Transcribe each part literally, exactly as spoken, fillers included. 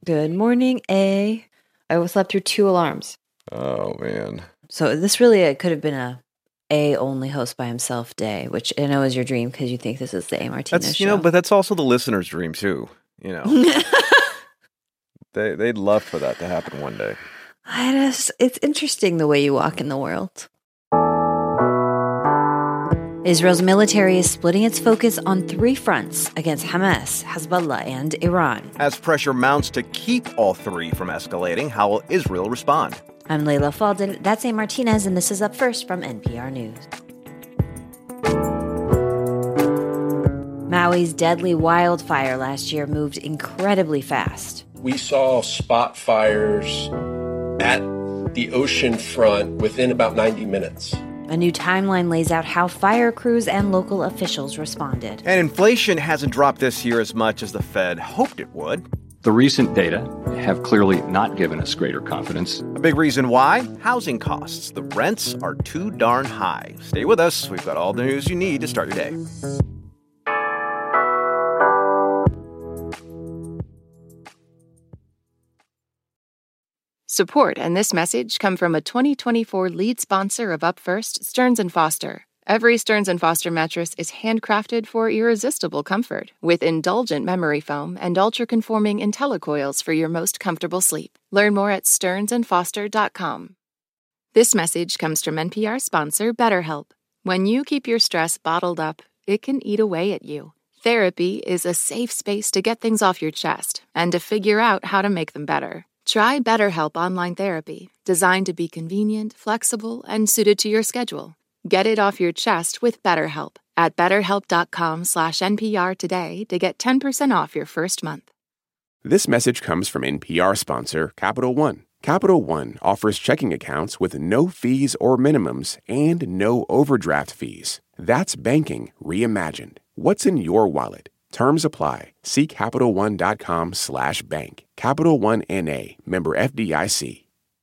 Good morning, A. I slept through two alarms. Oh, man. So this really it could have been a A only host by himself day, which I know is your dream because you think this is the A Martinez That's, show. you know, but that's also the listener's dream, too. You know, they, they'd love for that to happen one day. I just, it's interesting the way you walk in the world. Israel's military is splitting its focus on three fronts against Hamas, Hezbollah, and Iran. As pressure mounts to keep all three from escalating, how will Israel respond? I'm Layla Falden, that's A Martinez, and this is Up First from N P R News. Maui's deadly wildfire last year moved incredibly fast. We saw spot fires at the ocean front within about ninety minutes. A new timeline lays out how fire crews and local officials responded. And inflation hasn't dropped this year as much as the Fed hoped it would. The recent data have clearly not given us greater confidence. A big reason why? Housing costs. The rents are too darn high. Stay with us. We've got all the news you need to start your day. Support and this message come from a twenty twenty-four lead sponsor of Up First, Stearns and Foster. Every Stearns and Foster mattress is handcrafted for irresistible comfort with indulgent memory foam and ultra-conforming IntelliCoils for your most comfortable sleep. Learn more at stearns and foster dot com. This message comes from N P R sponsor BetterHelp. When you keep your stress bottled up, it can eat away at you. Therapy is a safe space to get things off your chest and to figure out how to make them better. Try BetterHelp Online Therapy, designed to be convenient, flexible, and suited to your schedule. Get it off your chest with BetterHelp at betterhelp.com slash NPR today to get ten percent off your first month. This message comes from N P R sponsor Capital One. Capital One offers checking accounts with no fees or minimums and no overdraft fees. That's banking reimagined. What's in your wallet? Terms apply. See CapitalOne.com slash bank. Capital One N A, member F D I C.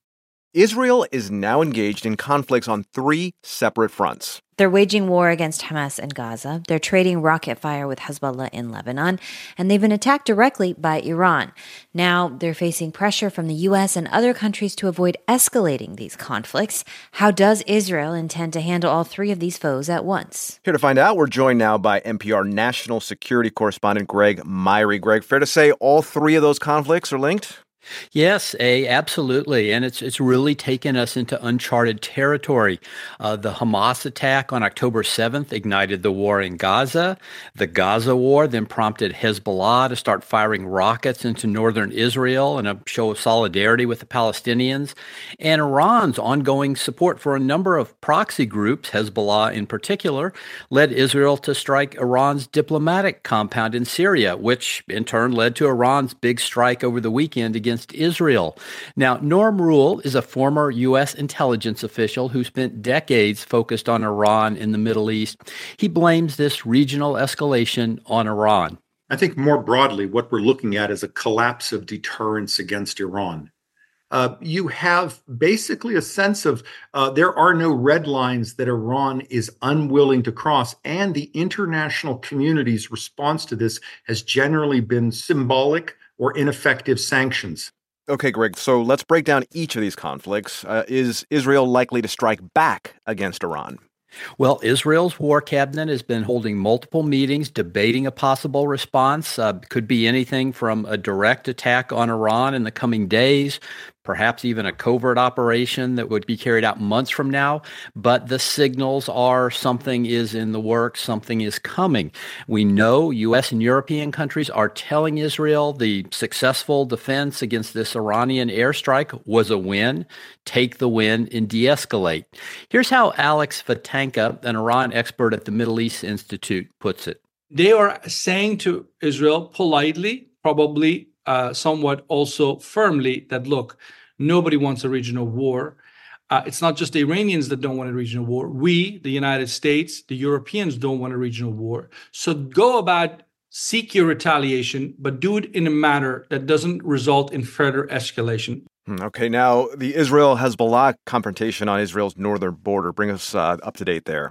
Israel is now engaged in conflicts on three separate fronts. They're waging war against Hamas in Gaza, they're trading rocket fire with Hezbollah in Lebanon, and they've been attacked directly by Iran. Now they're facing pressure from the U S and other countries to avoid escalating these conflicts. How does Israel intend to handle all three of these foes at once? Here to find out, we're joined now by N P R national security correspondent Greg Myre. Greg, fair to say all three of those conflicts are linked? Yes, A, absolutely. And it's it's really taken us into uncharted territory. Uh, the Hamas attack on October seventh ignited the war in Gaza. The Gaza war then prompted Hezbollah to start firing rockets into northern Israel in a show of solidarity with the Palestinians. And Iran's ongoing support for a number of proxy groups, Hezbollah in particular, led Israel to strike Iran's diplomatic compound in Syria, which in turn led to Iran's big strike over the weekend against Israel. Now, Norm Rule is a former U S intelligence official who spent decades focused on Iran in the Middle East. He blames this regional escalation on Iran. I think more broadly, what we're looking at is a collapse of deterrence against Iran. Uh, you have basically a sense of uh, there are no red lines that Iran is unwilling to cross, and the international community's response to this has generally been symbolic or ineffective sanctions. Okay, Greg, so let's break down each of these conflicts. Uh, is Israel likely to strike back against Iran? Well, Israel's war cabinet has been holding multiple meetings debating a possible response. Uh, could be anything from a direct attack on Iran in the coming days, perhaps even a covert operation that would be carried out months from now. But the signals are something is in the works, something is coming. We know U S and European countries are telling Israel the successful defense against this Iranian airstrike was a win. Take the win and de-escalate. Here's how Alex Vatanka, an Iran expert at the Middle East Institute, puts it. They are saying to Israel politely, probably uh, somewhat also firmly, that, look, nobody wants a regional war. Uh, it's not just the Iranians that don't want a regional war. We, the United States, the Europeans don't want a regional war. So go about, seek your retaliation, but do it in a manner that doesn't result in further escalation. Okay, now the Israel-Hezbollah confrontation on Israel's northern border. Bring us uh, up to date there.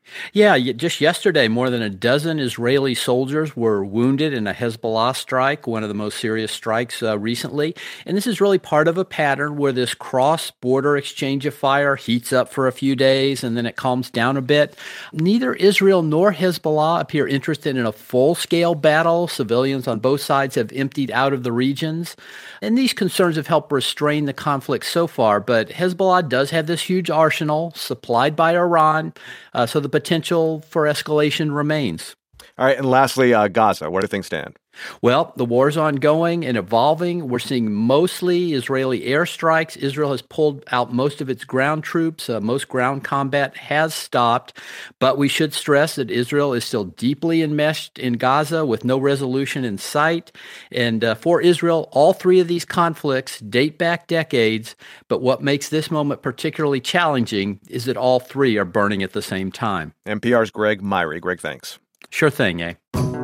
Yeah, just yesterday, more than a dozen Israeli soldiers were wounded in a Hezbollah strike, one of the most serious strikes uh, recently. And this is really part of a pattern where this cross-border exchange of fire heats up for a few days and then it calms down a bit. Neither Israel nor Hezbollah appear interested in a full-scale battle. Civilians on both sides have emptied out of the regions. And these concerns have helped restrain the conflict so far. But Hezbollah does have this huge arsenal supplied by Iran, uh, so the potential for escalation remains. All right, and lastly, uh, Gaza, where do things stand? Well, the war is ongoing and evolving. We're seeing mostly Israeli airstrikes. Israel has pulled out most of its ground troops. Uh, most ground combat has stopped. But we should stress that Israel is still deeply enmeshed in Gaza with no resolution in sight. And uh, for Israel, all three of these conflicts date back decades. But what makes this moment particularly challenging is that all three are burning at the same time. N P R's Greg Myre. Greg, thanks. Sure thing, eh?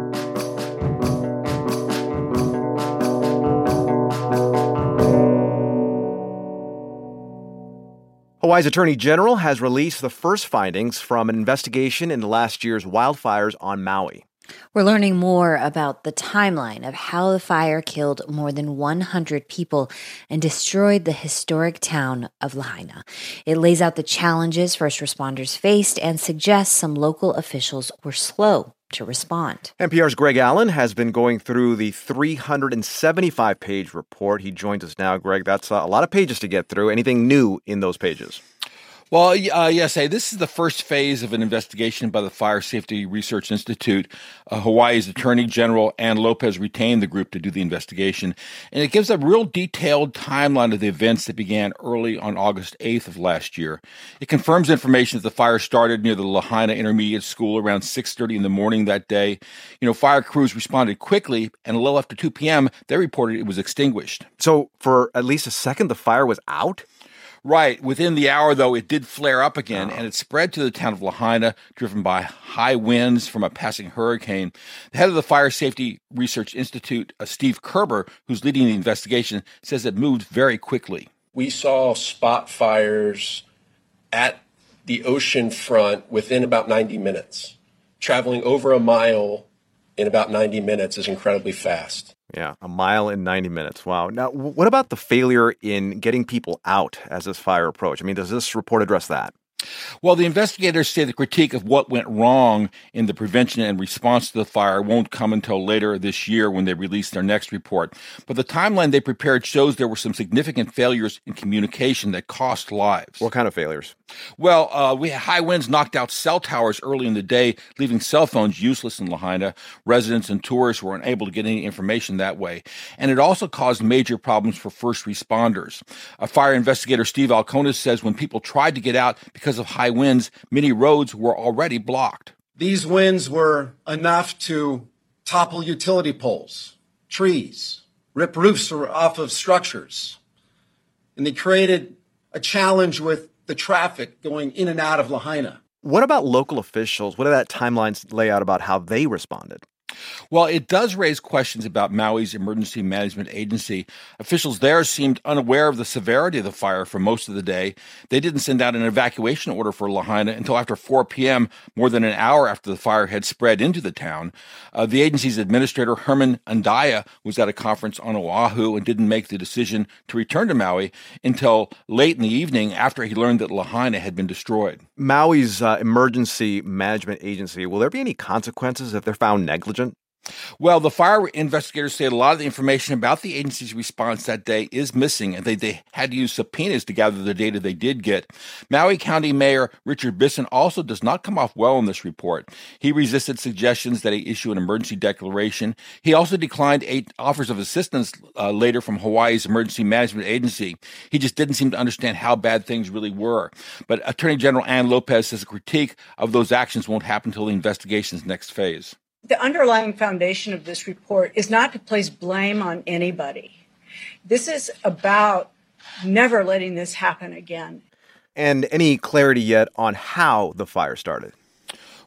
Hawaii's Attorney General has released the first findings from an investigation into last year's wildfires on Maui. We're learning more about the timeline of how the fire killed more than one hundred people and destroyed the historic town of Lahaina. It lays out the challenges first responders faced and suggests some local officials were slow to respond. N P R's Greg Allen has been going through the three hundred seventy-five page report. He joins us now. Greg, that's a lot of pages to get through. Anything new in those pages? Well, uh, yes, hey, this is the first phase of an investigation by the Fire Safety Research Institute. Uh, Hawaii's Attorney General Ann Lopez retained the group to do the investigation, and it gives a real detailed timeline of the events that began early on August eighth of last year. It confirms information that the fire started near the Lahaina Intermediate School around six thirty in the morning that day. You know, fire crews responded quickly, and a little after two p.m., they reported it was extinguished. So for at least a second, the fire was out? Right. Within the hour, though, it did flare up again, oh. and it spread to the town of Lahaina, driven by high winds from a passing hurricane. The head of the Fire Safety Research Institute, uh, Steve Kerber, who's leading the investigation, says it moved very quickly. We saw spot fires at the ocean front within about ninety minutes. Traveling over a mile in about ninety minutes is incredibly fast. Yeah, a mile in ninety minutes. Wow. Now, what about the failure in getting people out as this fire approached? I mean, does this report address that? Well, the investigators say the critique of what went wrong in the prevention and response to the fire won't come until later this year when they release their next report. But the timeline they prepared shows there were some significant failures in communication that cost lives. What kind of failures? Well, uh, we had high winds knocked out cell towers early in the day, leaving cell phones useless in Lahaina. Residents and tourists were unable to get any information that way. And it also caused major problems for first responders. A fire investigator, Steve Alconis, says when people tried to get out because of high winds, many roads were already blocked. These winds were enough to topple utility poles, trees, rip roofs off of structures. And they created a challenge with the traffic going in and out of Lahaina. What about local officials? What did that timeline lay out about how they responded? Well, it does raise questions about Maui's emergency management agency. Officials there seemed unaware of the severity of the fire for most of the day. They didn't send out an evacuation order for Lahaina until after four p.m., more than an hour after the fire had spread into the town. Uh, the agency's administrator, Herman Andaya, was at a conference on Oahu and didn't make the decision to return to Maui until late in the evening after he learned that Lahaina had been destroyed. Maui's uh, emergency management agency, will there be any consequences if they're found negligent? Well, the fire investigators say a lot of the information about the agency's response that day is missing, and they, they had to use subpoenas to gather the data they did get. Maui County Mayor Richard Bisson also does not come off well in this report. He resisted suggestions that he issue an emergency declaration. He also declined eight offers of assistance uh, later from Hawaii's Emergency Management Agency. He just didn't seem to understand how bad things really were. But Attorney General Ann Lopez says a critique of those actions won't happen until the investigation's next phase. The underlying foundation of this report is not to place blame on anybody. This is about never letting this happen again. And any clarity yet on how the fire started?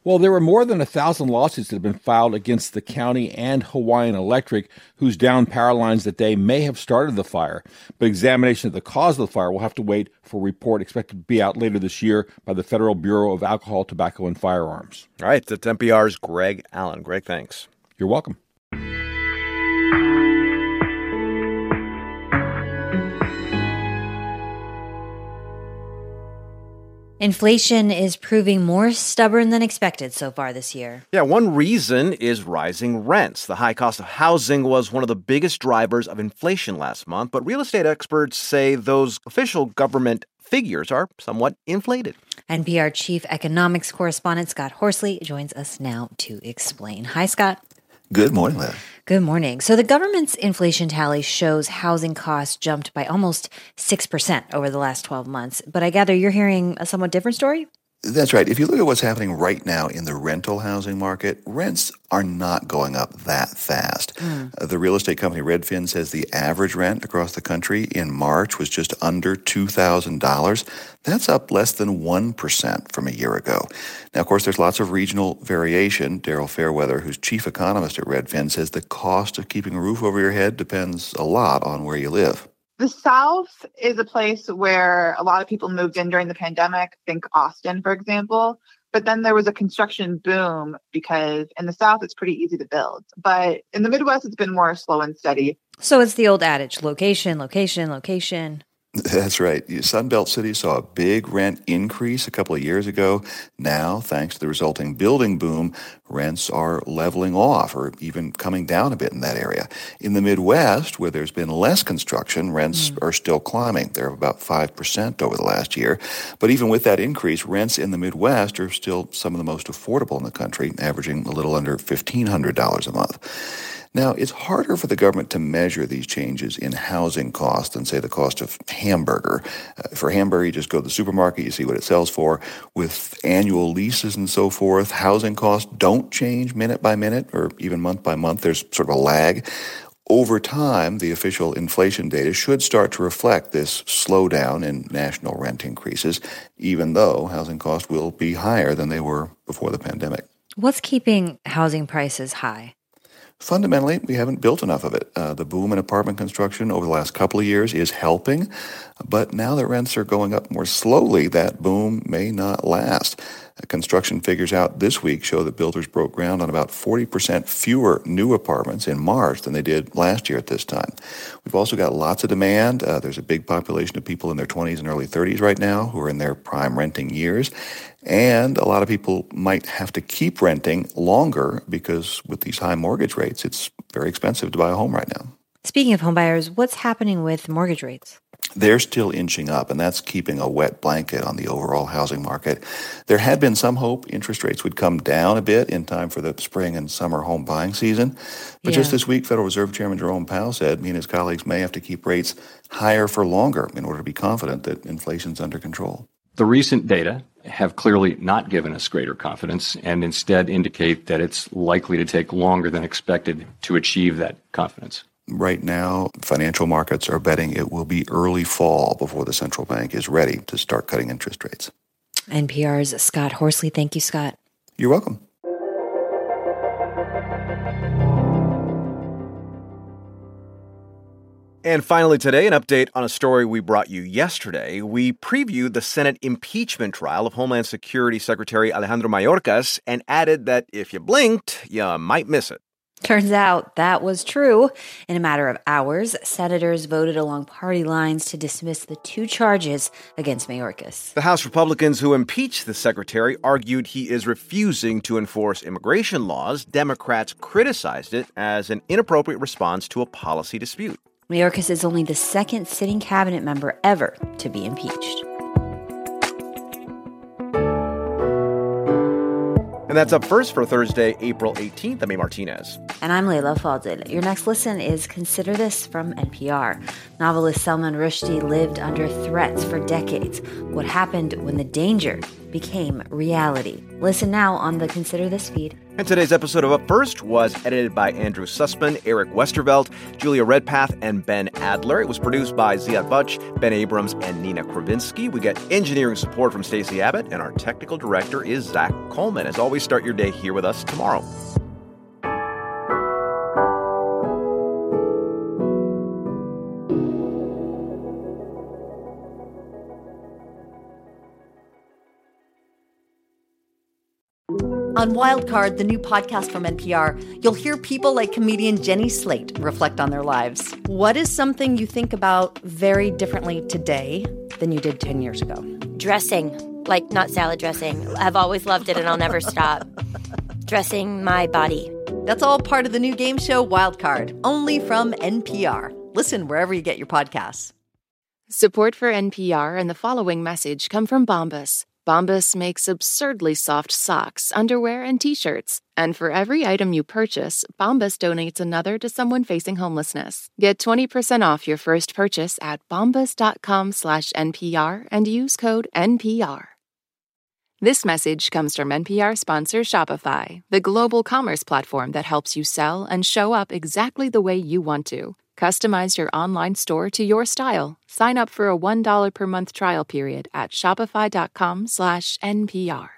Well, there were more than a thousand lawsuits that have been filed against the county and Hawaiian Electric, whose downed power lines that day may have started the fire. But examination of the cause of the fire will have to wait for a report expected to be out later this year by the Federal Bureau of Alcohol, Tobacco, and Firearms. All right, that's N P R's Greg Allen. Greg, thanks. You're welcome. Inflation is proving more stubborn than expected so far this year. Yeah, one reason is rising rents. The high cost of housing was one of the biggest drivers of inflation last month, but real estate experts say those official government figures are somewhat inflated. N P R chief economics correspondent Scott Horsley joins us now to explain. Hi, Scott. Good morning, Leah. Good morning. So the government's inflation tally shows housing costs jumped by almost six percent over the last twelve months. But I gather you're hearing a somewhat different story? That's right. If you look at what's happening right now in the rental housing market, rents are not going up that fast. Mm. Uh, the real estate company Redfin says the average rent across the country in March was just under two thousand dollars. That's up less than one percent from a year ago. Now, of course, there's lots of regional variation. Daryl Fairweather, who's chief economist at Redfin, says the cost of keeping a roof over your head depends a lot on where you live. The South is a place where a lot of people moved in during the pandemic. Think Austin, for example. But then there was a construction boom because in the South, it's pretty easy to build. But in the Midwest, it's been more slow and steady. So it's the old adage, location, location, location. That's right. Sunbelt cities saw a big rent increase a couple of years ago. Now, thanks to the resulting building boom, rents are leveling off or even coming down a bit in that area. In the Midwest, where there's been less construction, rents mm. are still climbing. They're up about five percent over the last year. But even with that increase, rents in the Midwest are still some of the most affordable in the country, averaging a little under fifteen hundred dollars a month. Now, it's harder for the government to measure these changes in housing costs than, say, the cost of hamburger. Uh, for hamburger, you just go to the supermarket, you see what it sells for. With annual leases and so forth, housing costs don't change minute by minute or even month by month. There's sort of a lag. Over time, the official inflation data should start to reflect this slowdown in national rent increases, even though housing costs will be higher than they were before the pandemic. What's keeping housing prices high? Fundamentally, we haven't built enough of it. Uh, the boom in apartment construction over the last couple of years is helping, but now that rents are going up more slowly, that boom may not last. Uh, construction figures out this week show that builders broke ground on about forty percent fewer new apartments in March than they did last year at this time. We've also got lots of demand. Uh, there's a big population of people in their twenties and early thirties right now who are in their prime renting years. And a lot of people might have to keep renting longer because with these high mortgage rates, it's very expensive to buy a home right now. Speaking of homebuyers, what's happening with mortgage rates? They're still inching up, and that's keeping a wet blanket on the overall housing market. There had been some hope interest rates would come down a bit in time for the spring and summer home buying season. But yeah. just this week, Federal Reserve Chairman Jerome Powell said he and his colleagues may have to keep rates higher for longer in order to be confident that inflation's under control. The recent data have clearly not given us greater confidence and instead indicate that it's likely to take longer than expected to achieve that confidence. Right now, financial markets are betting it will be early fall before the central bank is ready to start cutting interest rates. N P R's Scott Horsley. Thank you, Scott. You're welcome. And finally today, an update on a story we brought you yesterday. We previewed the Senate impeachment trial of Homeland Security Secretary Alejandro Mayorkas and added that if you blinked, you might miss it. Turns out that was true. In a matter of hours, senators voted along party lines to dismiss the two charges against Mayorkas. The House Republicans who impeached the secretary argued he is refusing to enforce immigration laws. Democrats criticized it as an inappropriate response to a policy dispute. Mayorkas is only the second sitting cabinet member ever to be impeached. And that's up first for Thursday, April eighteenth. I'm A. Martinez. And I'm Leila Fadel. Your next listen is Consider This from N P R. Novelist Salman Rushdie lived under threats for decades. What happened when the danger became reality. Listen now on the Consider This feed. And today's episode of Up First was edited by Andrew Sussman, Eric Westervelt, Julia Redpath, and Ben Adler. It was produced by Ziad Butch, Ben Abrams, and Nina Kravinsky. We get engineering support from Stacey Abbott, and our technical director is Zach Coleman. As always, start your day here with us tomorrow. On Wildcard, the new podcast from N P R, you'll hear people like comedian Jenny Slate reflect on their lives. What is something you think about very differently today than you did ten years ago? Dressing, like not salad dressing. I've always loved it and I'll never stop. Dressing my body. That's all part of the new game show Wildcard, only from N P R. Listen wherever you get your podcasts. Support for N P R and the following message come from Bombas. Bombas makes absurdly soft socks, underwear, and T-shirts. And for every item you purchase, Bombas donates another to someone facing homelessness. Get twenty percent off your first purchase at bombas.com slash NPR and use code N P R. This message comes from N P R sponsor Shopify, the global commerce platform that helps you sell and show up exactly the way you want to. Customize your online store to your style. Sign up for a one dollar per month trial period at shopify.com slash NPR.